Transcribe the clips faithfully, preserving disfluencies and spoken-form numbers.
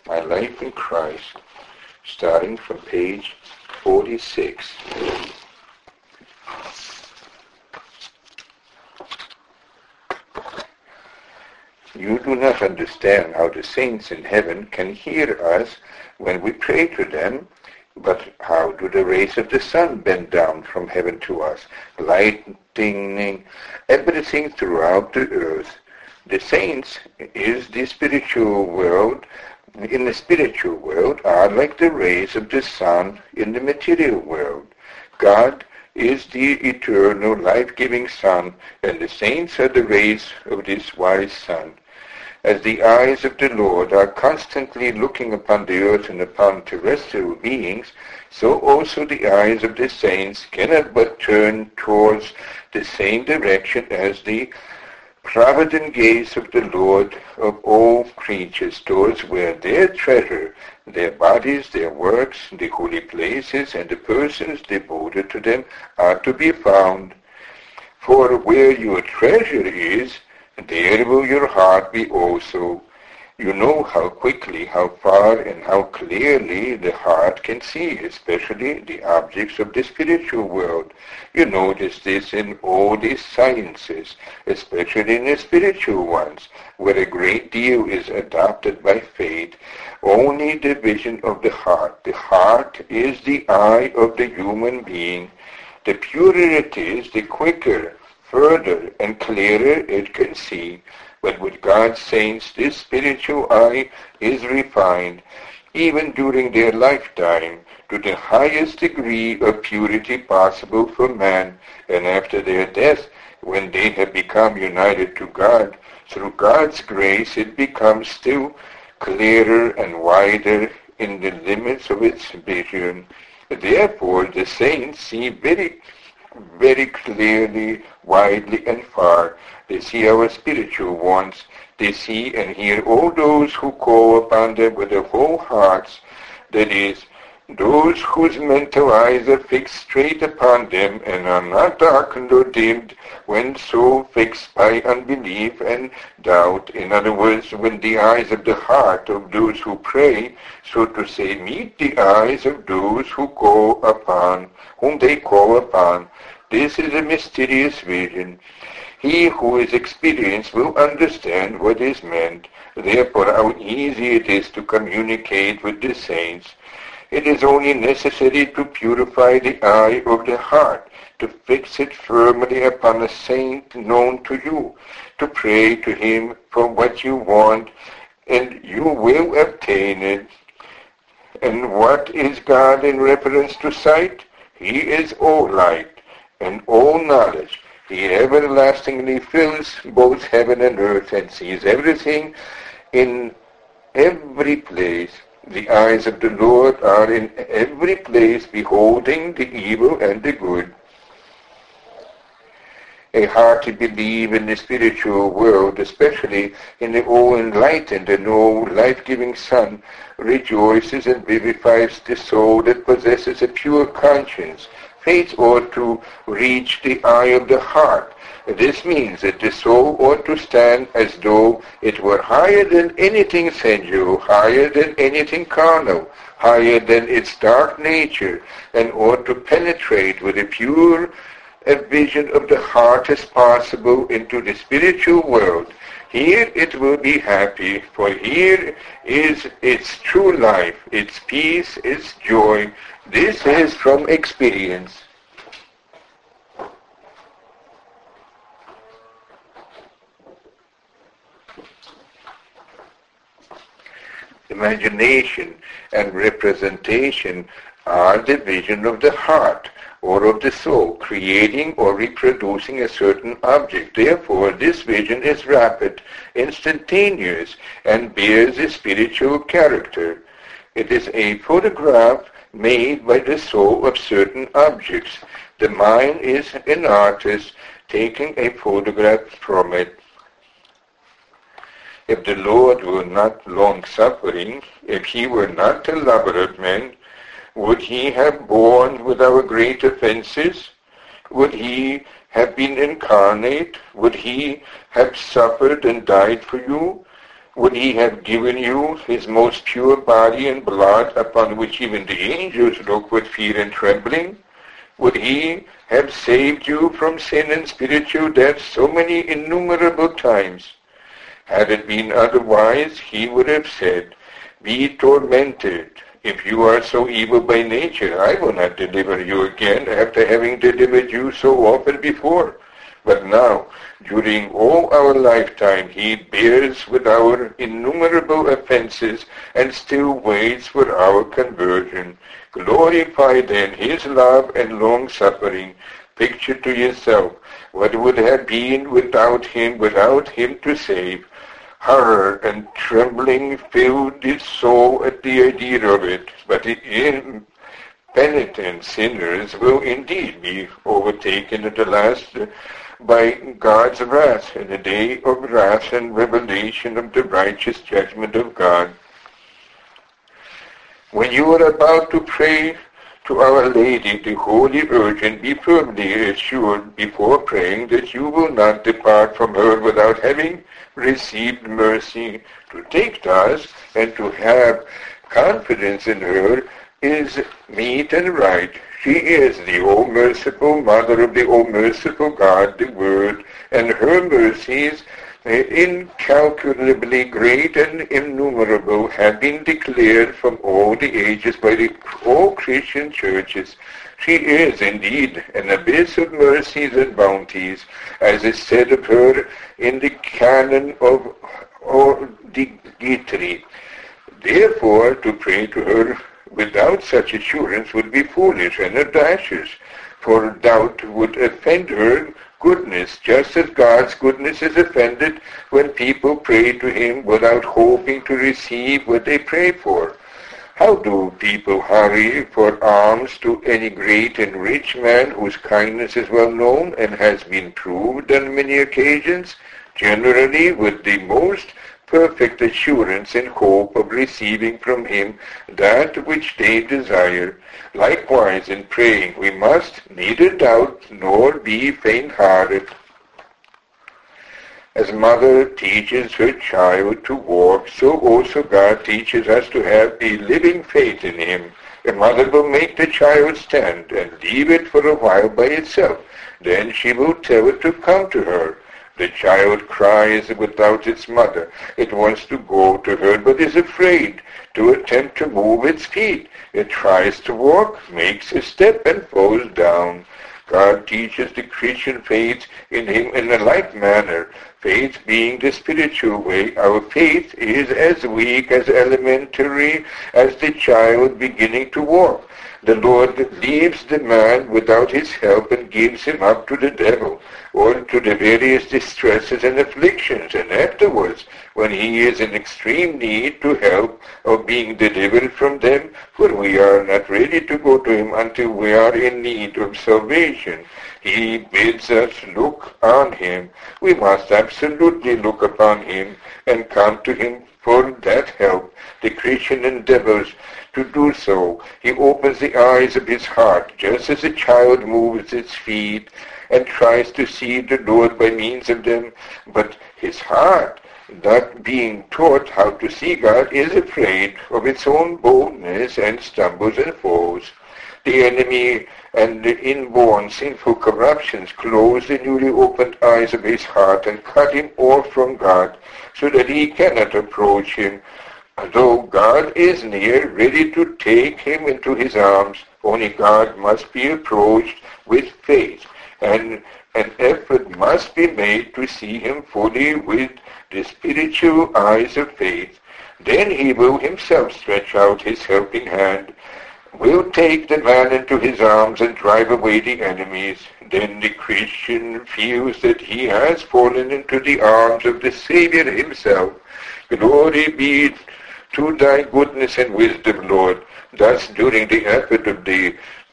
My Life in Christ, starting from page forty-six. You do not understand how the saints in heaven can hear us when we pray to them, but how do the rays of the sun bend down from heaven to us, lightening everything throughout the earth? The saints is the spiritual world, in the spiritual world are like the rays of the sun in the material world. God is the eternal life-giving sun, and the saints are the rays of this wise sun. As the eyes of the Lord are constantly looking upon the earth and upon terrestrial beings, so also the eyes of the saints cannot but turn towards the same direction as the provident gaze of the Lord of all creatures, towards where their treasure, their bodies, their works, the holy places, and the persons devoted to them are to be found. For where your treasure is, there will your heart be also. You know how quickly, how far, and how clearly the heart can see, especially the objects of the spiritual world. You notice this in all these sciences, especially in the spiritual ones, where a great deal is adopted by faith. Only the vision of the heart. The heart is the eye of the human being. The purer it is, the quicker, further, and clearer it can see. But with God's saints, this spiritual eye is refined, even during their lifetime, to the highest degree of purity possible for man, and after their death, when they have become united to God, through God's grace it becomes still clearer and wider in the limits of its vision. Therefore, the saints see very very clearly, widely, and far. They see our spiritual ones. They see and hear all those who call upon them with their whole hearts, that is, those whose mental eyes are fixed straight upon them and are not darkened or dimmed when so fixed by unbelief and doubt. In other words, when the eyes of the heart of those who pray, so to say, meet the eyes of those who call upon, whom they call upon. This is a mysterious vision. He who is experienced will understand what is meant. Therefore, how easy it is to communicate with the saints. It is only necessary to purify the eye of the heart, to fix it firmly upon a saint known to you, to pray to him for what you want, and you will obtain it. And what is God in reference to sight? He is all light and all knowledge. He everlastingly fills both heaven and earth and sees everything in every place. The eyes of the Lord are in every place, beholding the evil and the good. A hearty belief in the spiritual world, especially in the all-enlightened and all-life-giving Son, rejoices and vivifies the soul that possesses a pure conscience. Faith ought to reach the eye of the heart. This means that the soul ought to stand as though it were higher than anything sensual, higher than anything carnal, higher than its dark nature, and ought to penetrate with a pure a vision of the heart as possible into the spiritual world. Here it will be happy, for here is its true life, its peace, its joy. This is from experience. Imagination and representation are the vision of the heart or of the soul, creating or reproducing a certain object. Therefore, this vision is rapid, instantaneous, and bears a spiritual character. It is a photograph made by the soul of certain objects. The mind is an artist taking a photograph from it. If the Lord were not long-suffering, if he were not a elaborate man, would he have borne with our great offenses? Would he have been incarnate? Would he have suffered and died for you? Would he have given you his most pure body and blood, upon which even the angels look with fear and trembling? Would he have saved you from sin and spiritual death so many innumerable times? Had it been otherwise, he would have said, "Be tormented. If you are so evil by nature, I will not deliver you again after having delivered you so often before." But now, during all our lifetime, he bears with our innumerable offenses and still waits for our conversion. Glorify then his love and long-suffering. Picture to yourself what would have been without him, without him to save. Horror and trembling filled his soul at the idea of it, but the impenitent sinners will indeed be overtaken at the last by God's wrath in the day of wrath and revelation of the righteous judgment of God. When you are about to pray to Our Lady, the Holy Virgin, be firmly assured before praying that you will not depart from her without having received mercy. To take thus and to have confidence in her is meet and right. She is the all-merciful Mother of the all-merciful God, the Word, and her mercies, incalculably great and innumerable, have been declared from all the ages by the, all Christian churches. She is indeed an abyss of mercies and bounties, as is said of her in the canon of Ordigitri. Therefore, to pray to her without such assurance would be foolish and audacious, for doubt would offend her goodness, just as God's goodness is offended when people pray to him without hoping to receive what they pray for. How do people hurry for alms to any great and rich man whose kindness is well known and has been proved on many occasions? Generally with the most perfect assurance and hope of receiving from him that which they desire. Likewise in praying we must neither doubt nor be faint-hearted. As mother teaches her child to walk, so also God teaches us to have a living faith in him. A mother will make the child stand and leave it for a while by itself. Then she will tell it to come to her. The child cries without its mother. It wants to go to her, but is afraid to attempt to move its feet. It tries to walk, makes a step, and falls down. God teaches the Christian faith in him in a like manner. Faith being the spiritual way, our faith is as weak, as elementary as the child beginning to walk. The Lord leaves the man without his help and gives him up to the devil, or to the various distresses and afflictions, and afterwards, when he is in extreme need to help of being delivered from them, for we are not ready to go to him until we are in need of salvation, he bids us look on him. We must absolutely look upon him and come to him for that help. The Christian endeavors to do so. He opens the eyes of his heart, just as a child moves its feet and tries to see the Lord by means of them. But his heart, not being taught how to see God, is afraid of its own boldness and stumbles and falls. The enemy and the inborn sinful corruptions close the newly opened eyes of his heart and cut him off from God, so that he cannot approach him. Though God is near, ready to take him into his arms, only God must be approached with faith, and an effort must be made to see him fully with the spiritual eyes of faith. Then he will himself stretch out his helping hand, will take the man into his arms and drive away the enemies. Then the Christian feels that he has fallen into the arms of the Savior himself. Glory be to thy goodness and wisdom, Lord. Thus, during the effort of the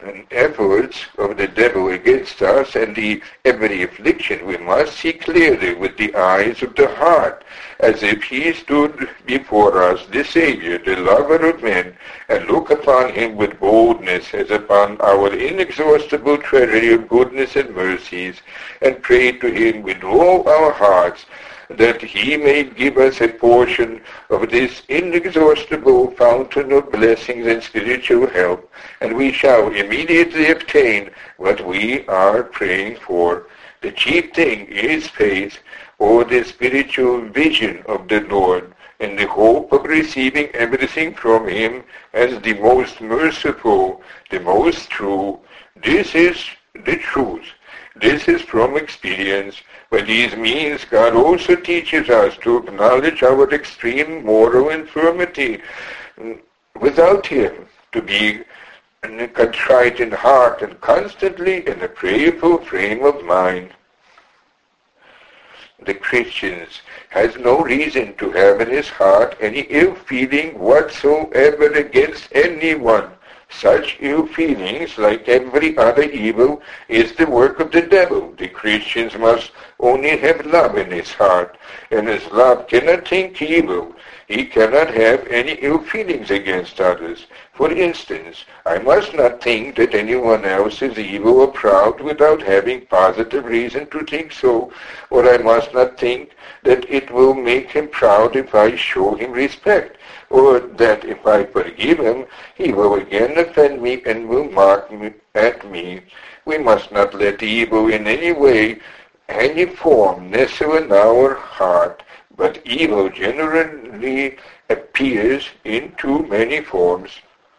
efforts of the devil against us and the every affliction, we must see clearly with the eyes of the heart, as if he stood before us, the Savior, the lover of men, and look upon him with boldness as upon our inexhaustible treasury of goodness and mercies, and pray to him with all our hearts. that he may give us a portion of this inexhaustible fountain of blessings and spiritual help, and we shall immediately obtain what we are praying for. The chief thing is faith, or the spiritual vision of the Lord, and the hope of receiving everything from him as the most merciful, the most true. This is the truth. This is from experience. By these means, God also teaches us to acknowledge our extreme moral infirmity. Without him, to be contrite in heart and constantly in a prayerful frame of mind. The Christian has no reason to have in his heart any ill feeling whatsoever against anyone. Such ill feelings, like every other evil, is the work of the devil. The Christian must only have love in his heart, and his love cannot think evil. He cannot have any ill feelings against others. For instance, I must not think that anyone else is evil or proud without having positive reason to think so, or I must not think that it will make him proud if I show him respect, or that if I forgive him, he will again offend me and will mock me, at me. We must not let evil in any way, any form nestle in our heart, but evil generally appears in too many forms.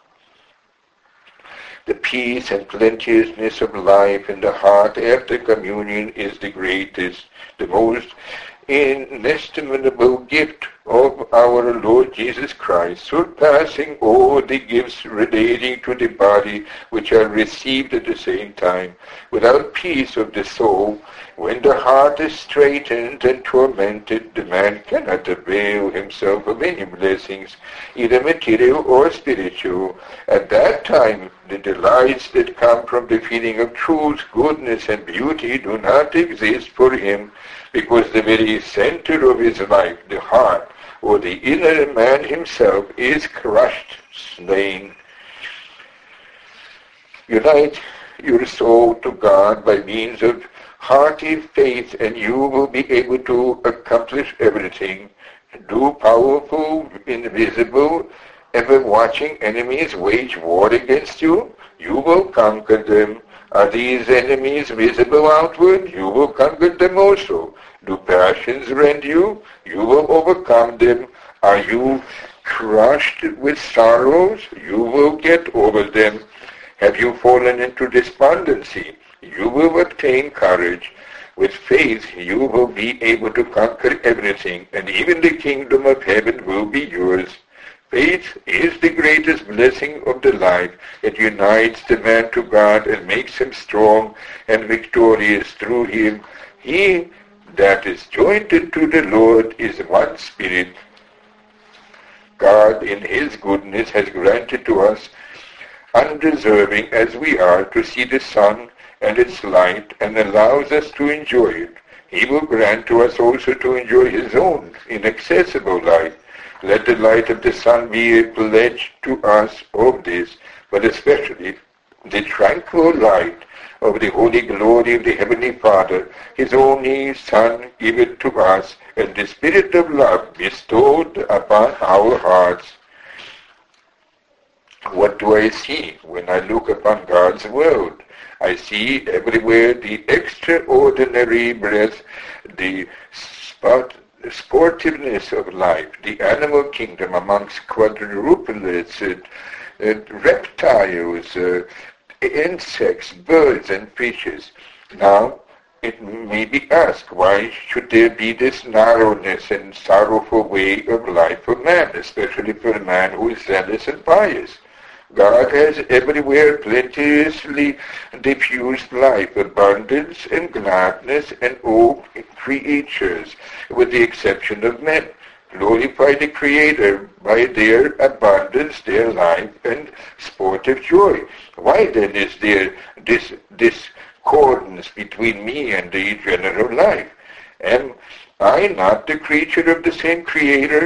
The peace and plenteousness of life in the heart after communion is the greatest, the most inestimable gift of our Lord Jesus Christ, surpassing all the gifts relating to the body which are received at the same time. Without peace of the soul, when the heart is straitened and tormented, the man cannot avail himself of any blessings, either material or spiritual. At that time, the delights that come from the feeling of truth, goodness, and beauty do not exist for him, because the very center of his life, the heart, or the inner man himself, is crushed, slain. Unite your soul to God by means of hearty faith, and you will be able to accomplish everything. Do powerful, invisible, ever-watching enemies wage war against you? You will conquer them. Are these enemies visible outward? You will conquer them also. Do passions rend you? You will overcome them. Are you crushed with sorrows? You will get over them. Have you fallen into despondency? You will obtain courage. With faith, you will be able to conquer everything, and even the kingdom of heaven will be yours. Faith is the greatest blessing of the life. It unites the man to God and makes him strong and victorious through him. He that is joined to the Lord is one spirit. God, in his goodness, has granted to us, undeserving as we are, to see the sun and its light, and allows us to enjoy it. He will grant to us also to enjoy his own inaccessible light. Let the light of the sun be a pledge to us of this, but especially the tranquil light of the holy glory of the Heavenly Father, his only Son given to us, and the Spirit of love bestowed upon our hearts. What do I see when I look upon God's world? I see everywhere the extraordinary breath, the spot, sportiveness of life, the animal kingdom amongst quadrupeds, uh, uh, reptiles, uh, insects, birds, and fishes. Now, it may be asked, why should there be this narrowness and sorrowful way of life for man, especially for a man who is zealous and pious? God has everywhere plenteously diffused life, abundance, and gladness, and all creatures, with the exception of men. Glorify the Creator by their abundance, their life, and sportive joy. Why then is there this discordance between me and the general life? Am I not the creature of the same Creator?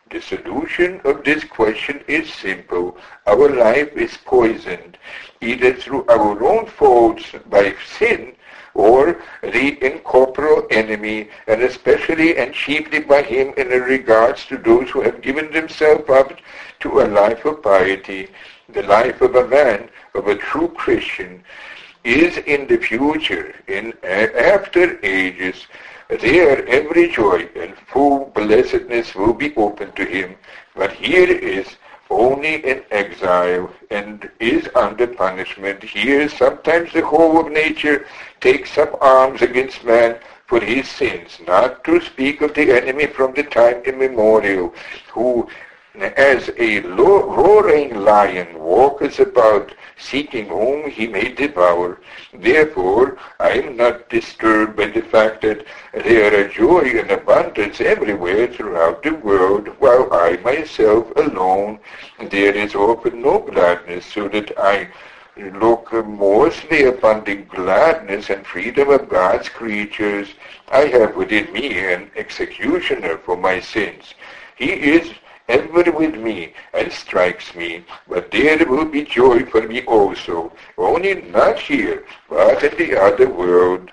The solution of this question is simple. Our life is poisoned, either through our own faults by sin, or the incorporeal enemy, and especially and chiefly by him in regards to those who have given themselves up to a life of piety. The life of a man, of a true Christian, is in the future, in after ages. There every joy and full blessedness will be open to him, but here is only in exile and is under punishment. Here sometimes the whole of nature takes up arms against man for his sins, not to speak of the enemy from the time immemorial, who as a roaring lion walks about, seeking whom he may devour. Therefore, I am not disturbed by the fact that there are joy and abundance everywhere throughout the world, while I myself alone, there is often no gladness, so that I look mostly upon the gladness and freedom of God's creatures. I have within me an executioner for my sins. He is ever with me and strikes me, but there will be joy for me also, only not here, but in the other world.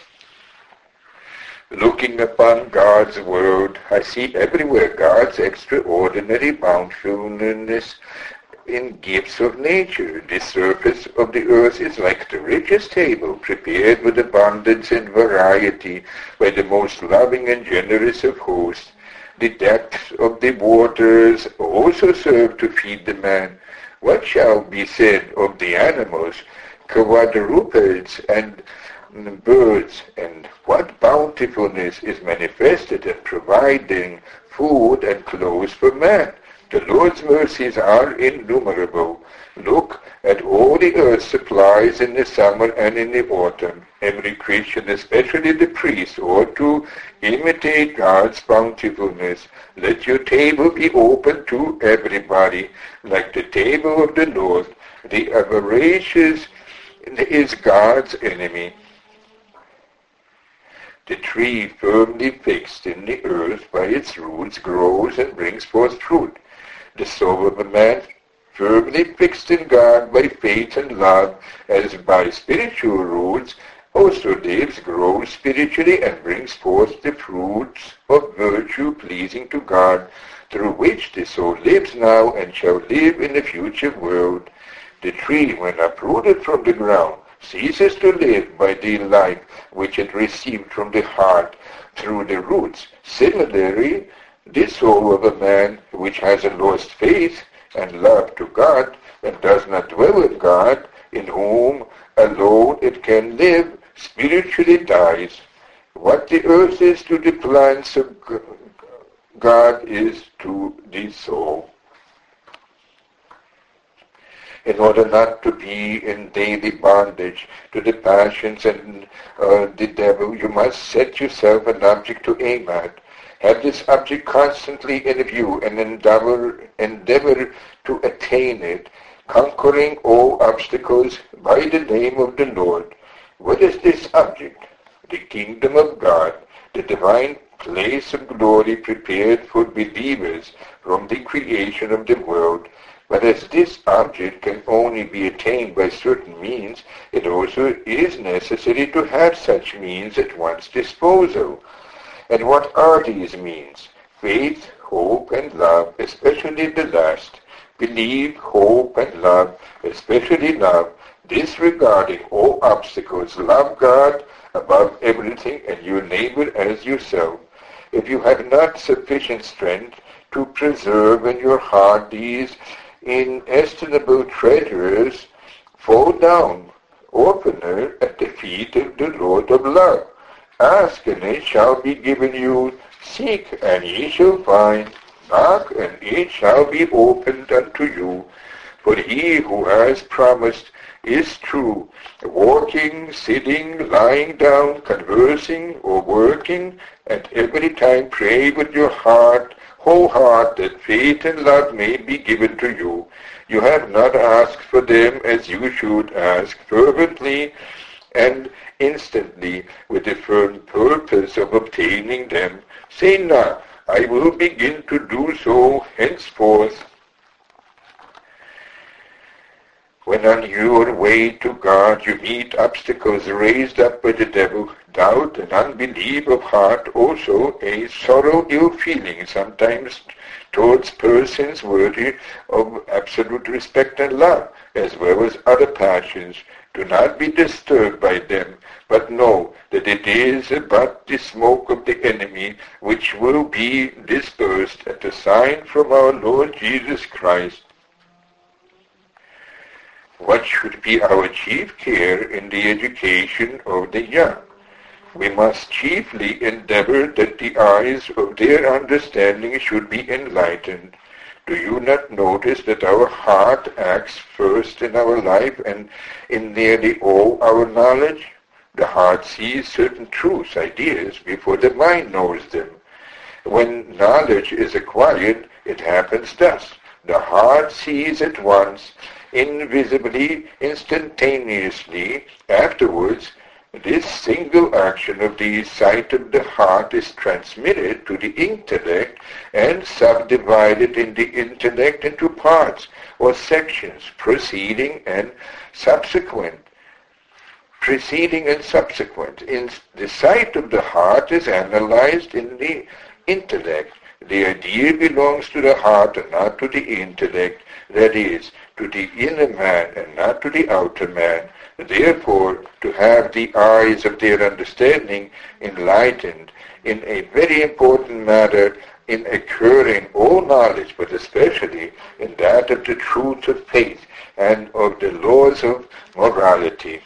Looking upon God's world, I see everywhere God's extraordinary bountifulness in gifts of nature. The surface of the earth is like the richest table, prepared with abundance and variety by the most loving and generous of hosts. The depths of the waters also serve to feed the man. What shall be said of the animals, quadrupeds and birds, and what bountifulness is manifested in providing food and clothes for man? The Lord's mercies are innumerable. Look at all the earth supplies in the summer and in the autumn. Every Christian, especially the priest, ought to imitate God's bountifulness. Let your table be open to everybody, like the table of the Lord. The avaricious is God's enemy. The tree firmly fixed in the earth by its roots grows and brings forth fruit. The soul of a man firmly fixed in God by faith and love, as by spiritual roots, also lives, grows spiritually, and brings forth the fruits of virtue pleasing to God, through which the soul lives now and shall live in the future world. The tree, when uprooted from the ground, ceases to live by the life which it received from the heart through the roots. Similarly, the soul of a man which has a lost faith and love to God and does not dwell with God, in whom alone it can live, spiritually dies. What the earth is to the plants of God is to the soul. In order not to be in daily bondage to the passions and uh, the devil, you must set yourself an object to aim at. Have this object constantly in view and endeavor, endeavor to attain it, conquering all obstacles by the name of the Lord. What is this object? The kingdom of God, the divine place of glory prepared for believers from the creation of the world. But as this object can only be attained by certain means, it also is necessary to have such means at one's disposal. And what are these means? Faith, hope, and love, especially the last. Believe, hope, and love, especially love. Disregarding all obstacles, love God above everything and your neighbor as yourself. If you have not sufficient strength to preserve in your heart these inestimable treasures, fall down oftener at the feet of the Lord of love. Ask, and it shall be given you. Seek, and ye shall find. Knock, and it shall be opened unto you. For he who has promised is true. Walking, sitting, lying down, conversing, or working, at every time pray with your heart, whole heart, that faith and love may be given to you. You have not asked for them as you should ask, fervently and instantly, with the firm purpose of obtaining them. Say not, I will begin to do so henceforth. When on your way to God you meet obstacles raised up by the devil, doubt and unbelief of heart, also a sorrow, ill feeling sometimes towards persons worthy of absolute respect and love, as well as other passions, do not be disturbed by them, but know that it is but the smoke of the enemy, which will be dispersed at a sign from our Lord Jesus Christ. What should be our chief care in the education of the young? We must chiefly endeavor that the eyes of their understanding should be enlightened. Do you not notice that our heart acts first in our life and in nearly all our knowledge? The heart sees certain truths, ideas, before the mind knows them. When knowledge is acquired, it happens thus. The heart sees at once, invisibly, instantaneously. Afterwards, this single action of the sight of the heart is transmitted to the intellect and subdivided in the intellect into parts or sections, proceeding and subsequent. Preceding and subsequent. In the sight of the heart is analyzed in the intellect. The idea belongs to the heart and not to the intellect, that is, to the inner man and not to the outer man. Therefore, to have the eyes of their understanding enlightened in a very important matter in acquiring all knowledge, but especially in that of the truth of faith and of the laws of morality.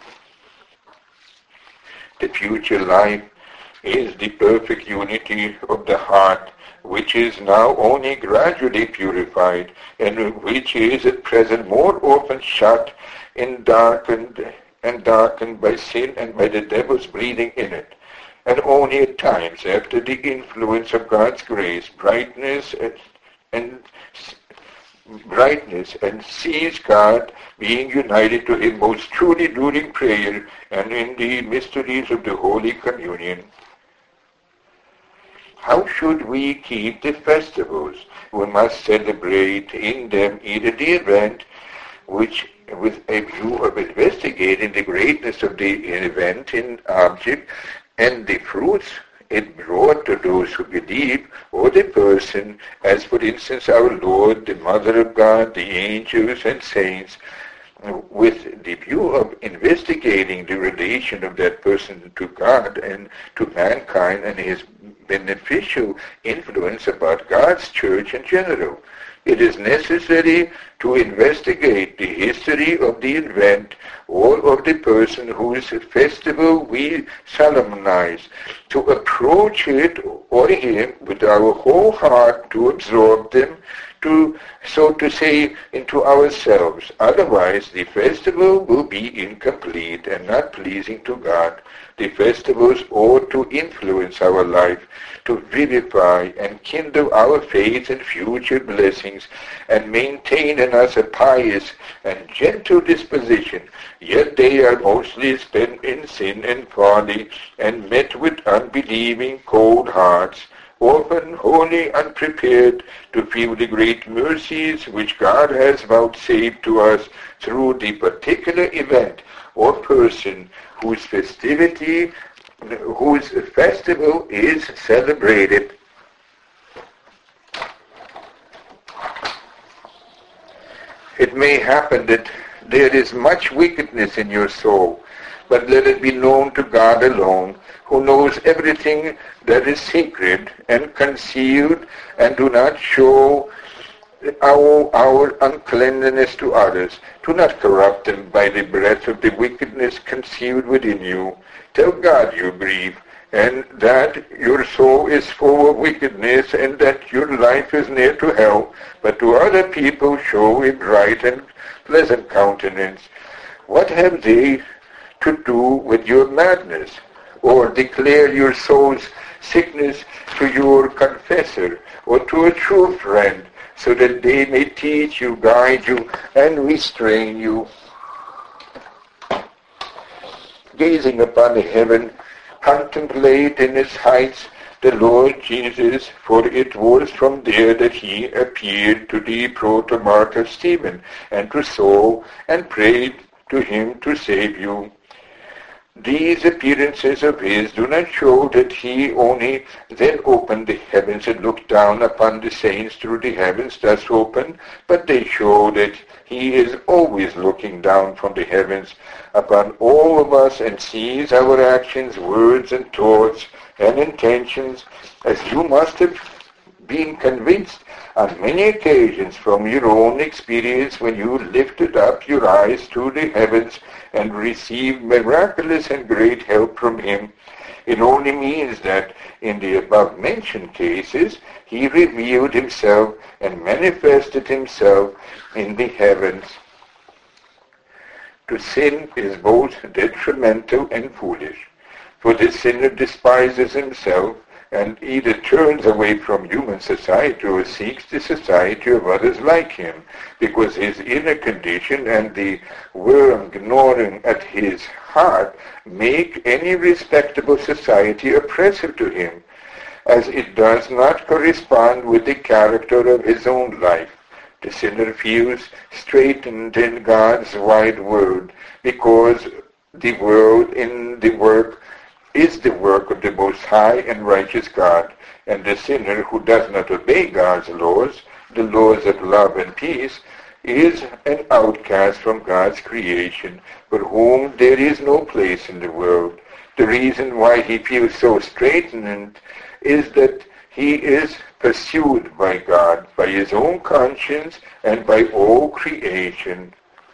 The future life is the perfect unity of the heart, which is now only gradually purified, and which is at present more often shut in darkened and darkened by sin and by the devil's breathing in it. And only at times, after the influence of God's grace, brightness and, and brightness and sees God being united to him most truly during prayer and in the mysteries of the Holy Communion. How should we keep the festivals? We must celebrate in them either the event, which with a view of investigating the greatness of the event in object and the fruits it brought to those who believe, or the person, as for instance our Lord, the Mother of God, the angels and saints, with the view of investigating the relation of that person to God and to mankind and his beneficial influence about God's church in general. It is necessary to investigate the history of the event or of the person whose festival we solemnize, to approach it or him with our whole heart, to absorb them, to, so to say, into ourselves. Otherwise, the festival will be incomplete and not pleasing to God. The festivals ought to influence our life, to vivify and kindle our faith and future blessings, and maintain in us a pious and gentle disposition. Yet they are mostly spent in sin and folly, and met with unbelieving, cold hearts, often wholly unprepared to feel the great mercies which God has vouchsafed to us through the particular event or person whose festivity, whose festival is celebrated. It may happen that there is much wickedness in your soul, but let it be known to God alone, who knows everything that is sacred and concealed, and do not show our, our uncleanness to others. Do not corrupt them by the breath of the wickedness concealed within you. Tell God you grieve, and that your soul is full of wickedness, and that your life is near to hell, but to other people show a bright and pleasant countenance. What have they to do with your madness? Or declare your soul's sickness to your confessor or to a true friend, so that they may teach you, guide you, and restrain you. Gazing upon the heaven, contemplate in its heights the Lord Jesus, for it was from there that he appeared to the protomartyr Stephen, and to Saul, and prayed to him to save you. These appearances of his do not show that he only then opened the heavens and looked down upon the saints through the heavens thus opened, but they show that he is always looking down from the heavens upon all of us and sees our actions, words, and thoughts, and intentions, as you must have been convinced on many occasions from your own experience when you lifted up your eyes to the heavens and received miraculous and great help from him. It only means that in the above-mentioned cases, he revealed himself and manifested himself in the heavens. To sin is both detrimental and foolish, for the sinner despises himself and either turns away from human society or seeks the society of others like him, because his inner condition and the worm gnawing at his heart make any respectable society oppressive to him, as it does not correspond with the character of his own life. The sinner feels straitened in God's wide world, because the world in the work is the work of the Most High and righteous God, and the sinner who does not obey God's laws, the laws of love and peace, is an outcast from God's creation, for whom there is no place in the world. The reason why he feels so straitened is that he is pursued by God, by his own conscience, and by all creation.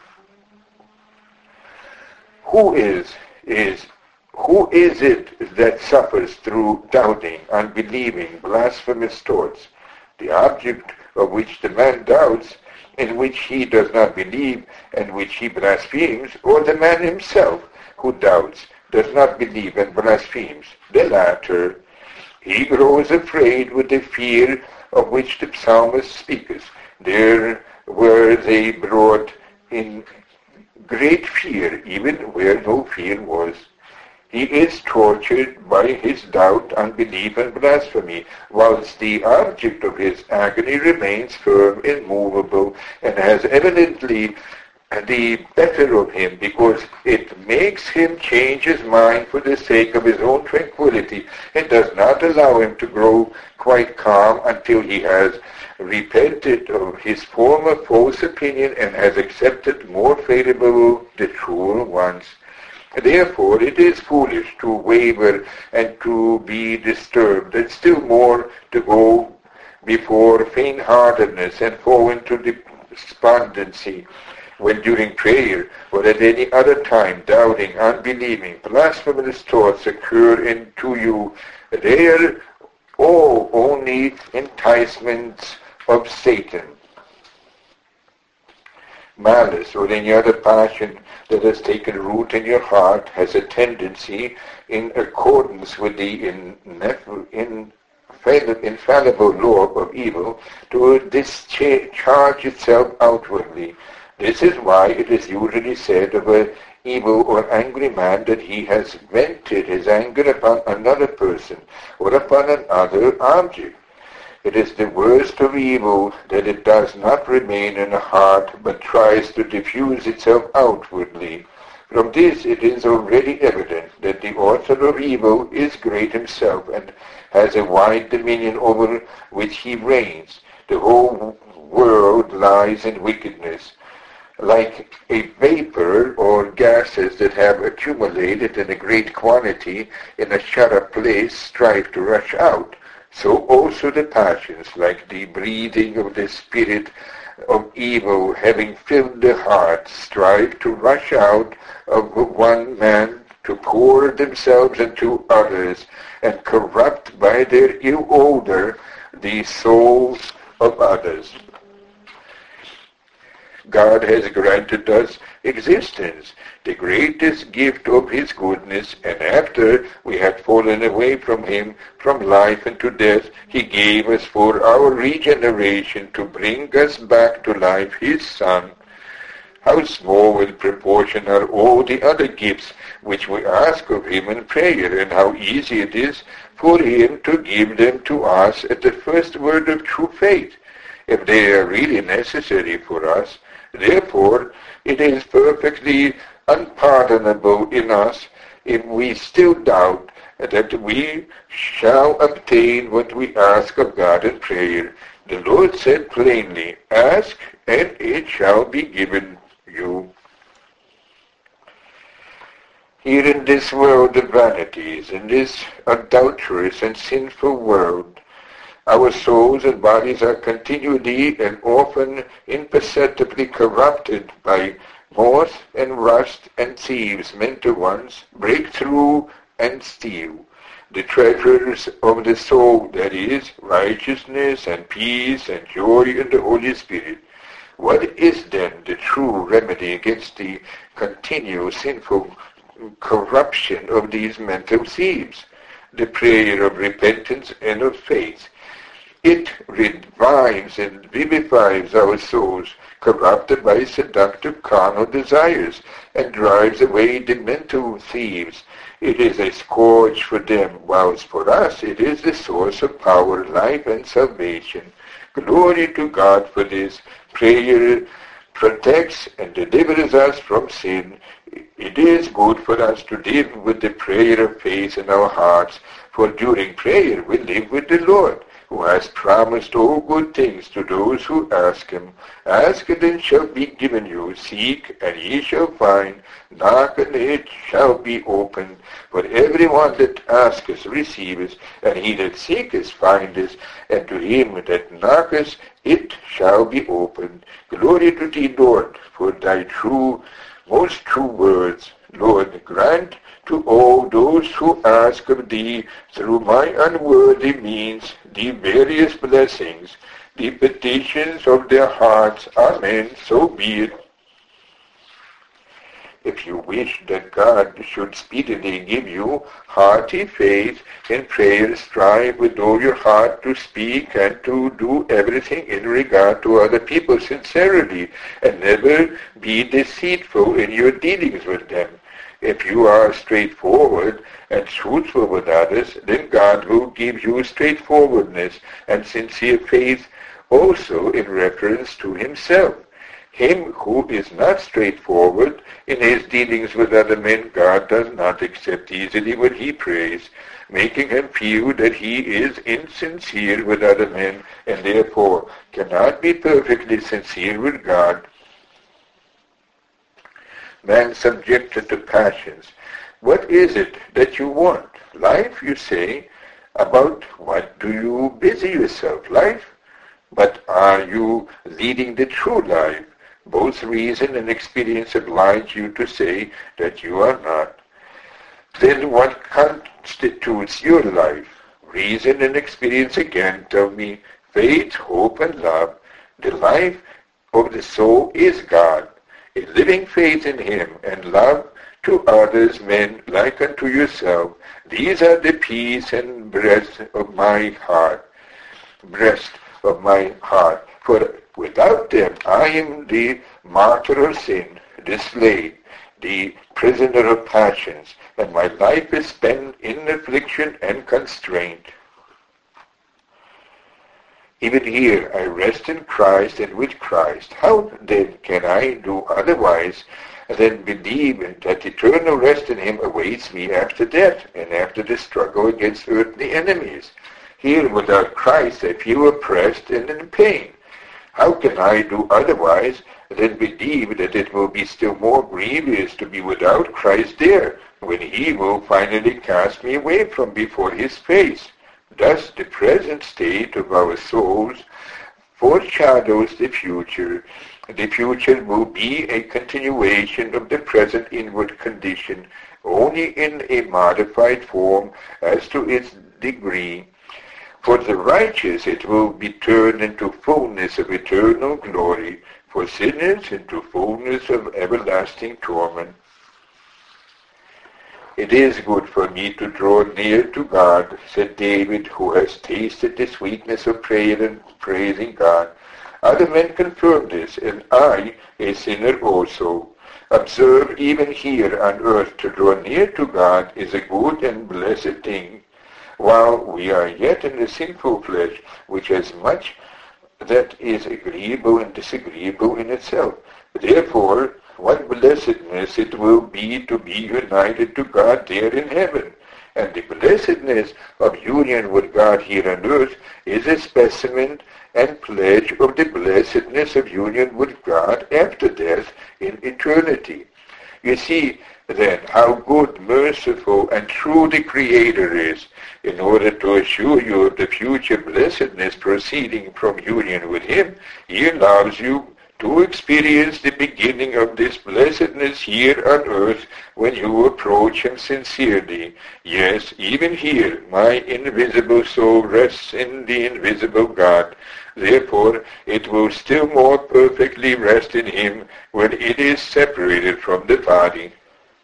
Who is, is Who is it that suffers through doubting, unbelieving, blasphemous thoughts? The object of which the man doubts, in which he does not believe, and which he blasphemes, or the man himself who doubts, does not believe, and blasphemes? The latter. He grows afraid with the fear of which the psalmist speaks. There were they brought in great fear, even where no fear was. He is tortured by his doubt, unbelief, and blasphemy, whilst the object of his agony remains firm, immovable, and has evidently the better of him, because it makes him change his mind for the sake of his own tranquility, and does not allow him to grow quite calm until he has repented of his former false opinion and has accepted more favorable the truer ones. Therefore, it is foolish to waver and to be disturbed, and still more to go before faint-heartedness and fall into despondency when during prayer or at any other time doubting, unbelieving, blasphemous thoughts occur into you. They are all only enticements of Satan. Malice or any other passion that has taken root in your heart has a tendency, in accordance with the infallible law of evil, to discharge itself outwardly. This is why it is usually said of an evil or angry man that he has vented his anger upon another person or upon another object. It is the worst of evil that it does not remain in the heart, but tries to diffuse itself outwardly. From this it is already evident that the author of evil is great himself, and has a wide dominion over which he reigns. The whole world lies in wickedness. Like a vapor or gases that have accumulated in a great quantity in a shut-up place strive to rush out, so also the passions, like the breathing of the spirit of evil having filled the heart, strive to rush out of one man to pour themselves into others, and corrupt by their ill odor the souls of others. God has granted us existence, the greatest gift of his goodness, and after we had fallen away from him, from life into death, he gave us for our regeneration to bring us back to life his Son. How small in proportion are all the other gifts which we ask of him in prayer, and how easy it is for him to give them to us at the first word of true faith, if they are really necessary for us. Therefore, it is perfectly unpardonable in us if we still doubt that we shall obtain what we ask of God in prayer. The Lord said plainly, "Ask, and it shall be given you." Here in this world of vanities, in this adulterous and sinful world, our souls and bodies are continually and often imperceptibly corrupted by moth and rust and thieves meant to once break through and steal the treasures of the soul, that is, righteousness and peace and joy in the Holy Spirit. What is then the true remedy against the continual sinful corruption of these mental thieves? The prayer of repentance and of faith. It revives and vivifies our souls, corrupted by seductive carnal desires, and drives away the mental thieves. It is a scourge for them, whilst for us it is the source of power, life, and salvation. Glory to God for this. Prayer protects and delivers us from sin. It is good for us to live with the prayer of faith in our hearts, for during prayer we live with the Lord, who has promised all good things to those who ask him. Ask, and it shall be given you. Seek, and ye shall find. Knock, and it shall be opened. For everyone that asketh receiveth, and he that seeketh findeth, and to him that knocketh it shall be opened. Glory to thee, Lord, for thy true, most true words. Lord, grant to all those who ask of thee through my unworthy means the various blessings, the petitions of their hearts. Amen. So be it. If you wish that God should speedily give you hearty faith in prayer, strive with all your heart to speak and to do everything in regard to other people sincerely, and never be deceitful in your dealings with them. If you are straightforward and truthful with others, then God will give you straightforwardness and sincere faith also in reference to himself. Him who is not straightforward in his dealings with other men, God does not accept easily when he prays, making him feel that he is insincere with other men and therefore cannot be perfectly sincere with God. Man subjected to passions. What is it that you want? Life, you say. About what do you busy yourself? Life? But are you leading the true life? Both reason and experience oblige you to say that you are not. Then what constitutes your life? Reason and experience again tell me faith, hope, and love. The life of the soul is God. A living faith in him and love to others, men like unto yourself. These are the peace and breast of my heart, breast of my heart. For without them I am the martyr of sin, the slave, the prisoner of passions, and my life is spent in affliction and constraint. Even here I rest in Christ and with Christ. How then can I do otherwise than believe that eternal rest in him awaits me after death and after the struggle against earthly enemies? Here without Christ I feel oppressed and in pain. How can I do otherwise than believe that it will be still more grievous to be without Christ there, when he will finally cast me away from before his face? Thus the present state of our souls foreshadows the future. The future will be a continuation of the present inward condition, only in a modified form as to its degree. For the righteous it will be turned into fullness of eternal glory, for sinners into fullness of everlasting torment. It is good for me to draw near to God, said David, who has tasted the sweetness of prayer and praising God. Other men confirm this, and I, a sinner also. Observe, even here on earth to draw near to God is a good and blessed thing. while we are yet in the sinful flesh, which has much that is agreeable and disagreeable in itself. Therefore, what blessedness it will be to be united to God there in heaven. And the blessedness of union with God here on earth is a specimen and pledge of the blessedness of union with God after death in eternity. You see, then, how good, merciful, and true the Creator is, in order to assure you of the future blessedness proceeding from union with Him. He allows you to experience the beginning of this blessedness here on earth when you approach Him sincerely. Yes, even here, my invisible soul rests in the invisible God. Therefore, it will still more perfectly rest in Him when it is separated from the body.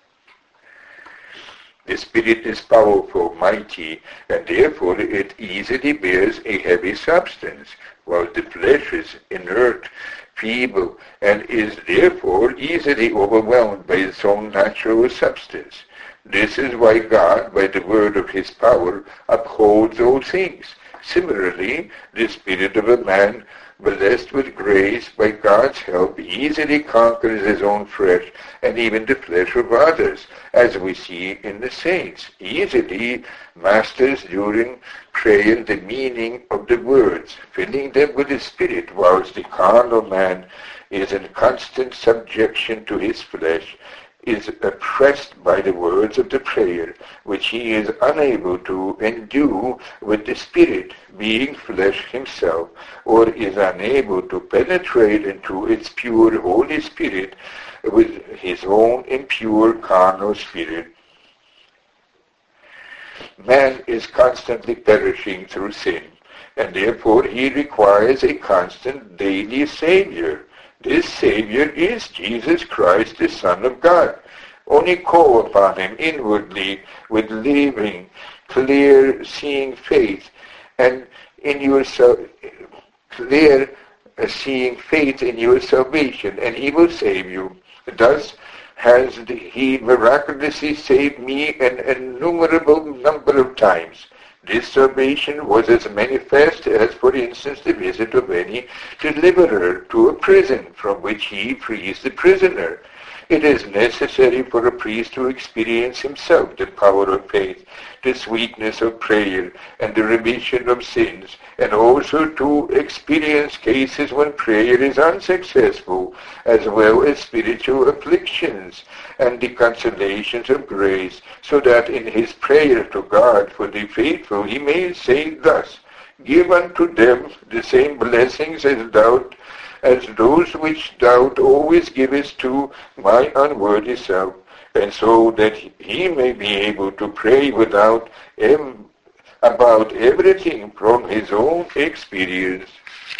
The Spirit is powerful, mighty, and therefore it easily bears a heavy substance, while the flesh is inert, feeble, and is therefore easily overwhelmed by its own natural substance. This is why God, by the word of His power, upholds all things. Similarly, the spirit of a man blessed with grace by God's help easily conquers his own flesh and even the flesh of others, as we see in the saints. Easily masters during prayer the meaning of the words, filling them with the Spirit, whilst the carnal man is in constant subjection to his flesh, is oppressed by the words of the prayer, which he is unable to endue with the Spirit, being flesh himself, or is unable to penetrate into its pure Holy Spirit with his own impure carnal spirit. Man is constantly perishing through sin, and therefore he requires a constant daily Savior. This Savior is Jesus Christ, the Son of God. Only call upon Him inwardly with living, clear, seeing faith, and in your clear, seeing faith in your salvation, and He will save you. Thus has the, He miraculously saved me an innumerable number of times. This salvation was as manifest as, for instance, the visit of any deliverer to a prison from which he frees the prisoner. It is necessary for a priest to experience himself the power of faith, the sweetness of prayer, and the remission of sins, and also to experience cases when prayer is unsuccessful, as well as spiritual afflictions and the consolations of grace, so that in his prayer to God for the faithful he may say thus, "Give unto them the same blessings as thou as those which thou always givest to my unworthy self," and so that he may be able to pray without em- about everything from his own experience.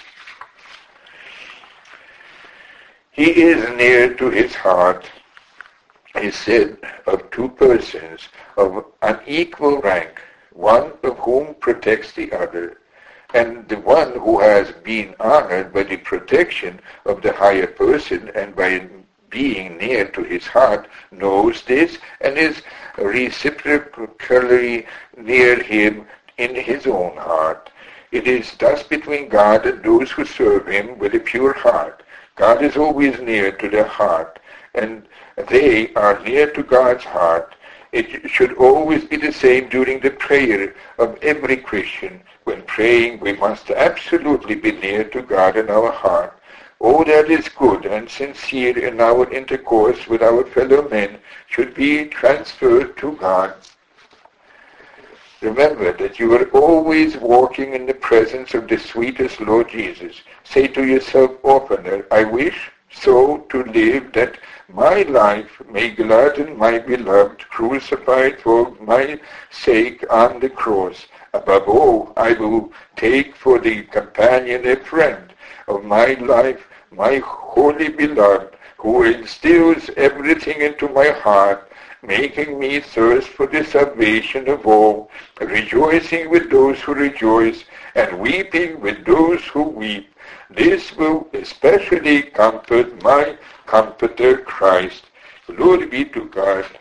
He is near to his heart, is said of two persons of unequal rank, one of whom protects the other. And the one who has been honored by the protection of the higher person and by being near to his heart knows this and is reciprocally near him in his own heart. It is thus between God and those who serve Him with a pure heart. God is always near to their heart, and they are near to God's heart. It should always be the same during the prayer of every Christian. When praying, we must absolutely be near to God in our heart. All that is good and sincere in our intercourse with our fellow men should be transferred to God. Remember that you are always walking in the presence of the sweetest Lord Jesus. Say to yourself oftener, "I wish so to live that my life may gladden my beloved, crucified for my sake on the cross. Above all, I will take for the companion a friend of my life, my holy beloved, who instills everything into my heart, making me thirst for the salvation of all, rejoicing with those who rejoice, and weeping with those who weep. This will especially comfort my Comforter Christ." Glory be to God.